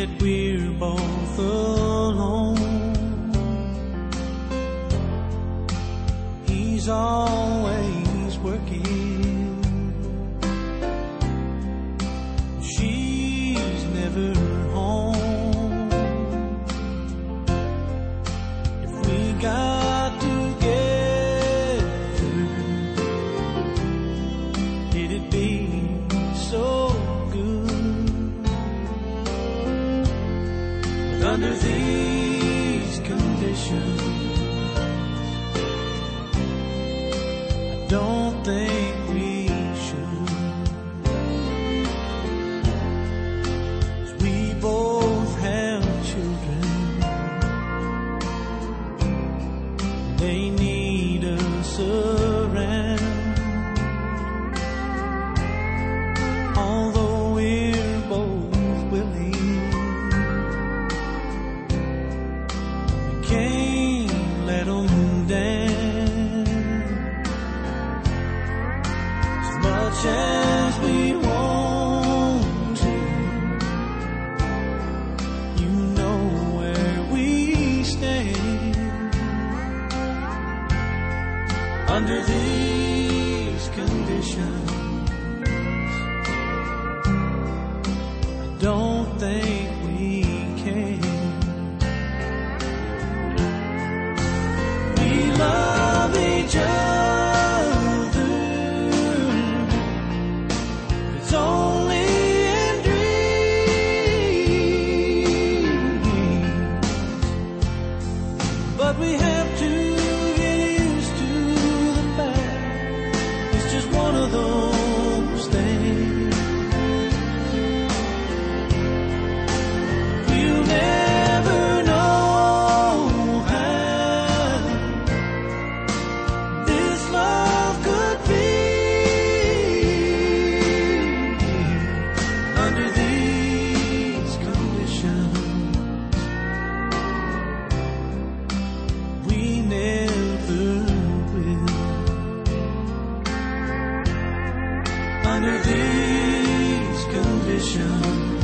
yet we're both alone. He's always working, she's never home. If we got together, it'd be so good. But under these conditions, I don't think we should. 'Cause we both have children, they need us around. Although we're both willing, we can't let them down. As much as we want to, you know where we stand. Under these conditions, don't think we can. We love each other, it's only in dreams. But we have to get used to the fact it's just one of those things. We'll never know how this love could be under these conditions. We never will. Under these conditions.